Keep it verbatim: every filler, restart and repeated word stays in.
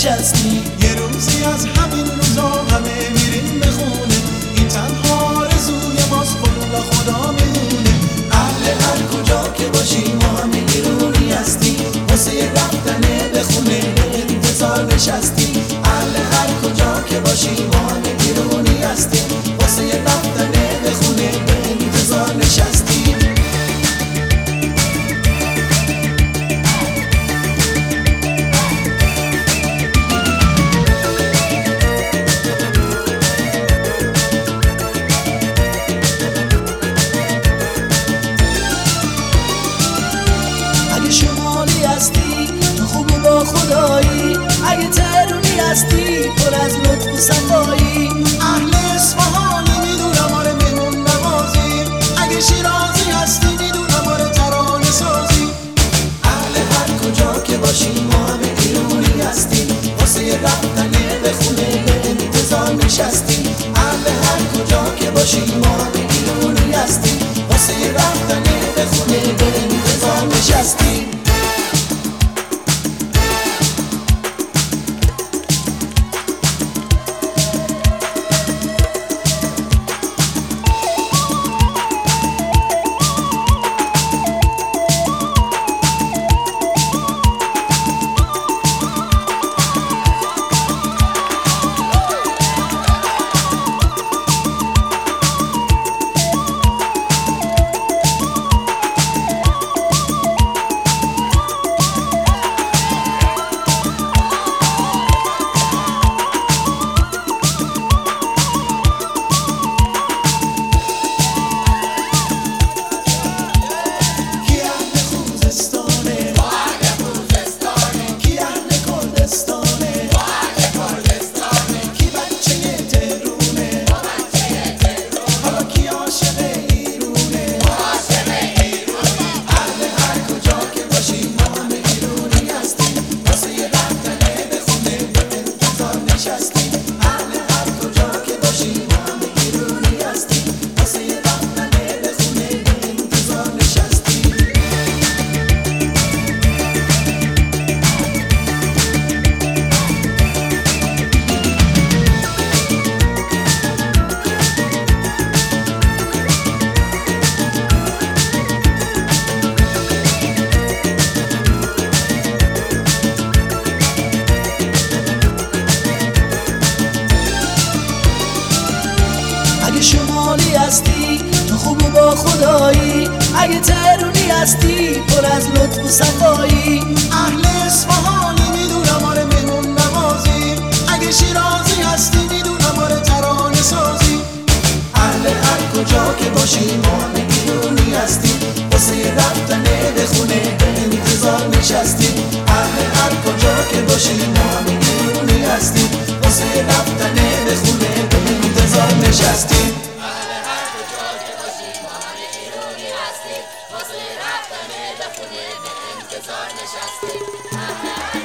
نشستی. یه روزی از همین روزا همه میریم به خونه، این تنها آرزوی ماست خدا خدا میمونه. اهل هر کجا که باشی ما همه گیرونی هستی، واسه رفتن به خونه به انتظار نشستی. اهل هر کجا که باشی ما همه گیرونی هستی، واسه رفتن به خونه به انتظار نشستی. شمالی هستی تو خوب و با خدایی، اگه تهرونی هستی پر از لطف و صفایی. اهل اصفهانی میدونم آره مهمون نوازی، اگه شیرازی هستی میدونم آره ترانه سازی. اهل هر کجا که باشی ما همه گیرونی هستی، واسه رفتن به خونه به انتظار نشستی. اهل هر کجا که باشی ما همه گیرونی هستی، واسه رفتن به خونه به انتظار نشستی. شمالی هستی تو خوب و با خدایی، اگه تهرونی هستی پر از لطف و صفایی. اهل اصفهانی میدونم آره مهمون نوازی، اگه شیرازی هستی میدونم آره ترانه سازی. اهل هر کجا که باشی ما همه گیرونی هستی، واسه رفتن به خونه به انتظار نشستی. اهل هر کجا که باشی ما همه گیرونی هستی، واسه رفتن به خونه به انتظار نشستی. واسه رفتن به خونه به انتظار نشستی.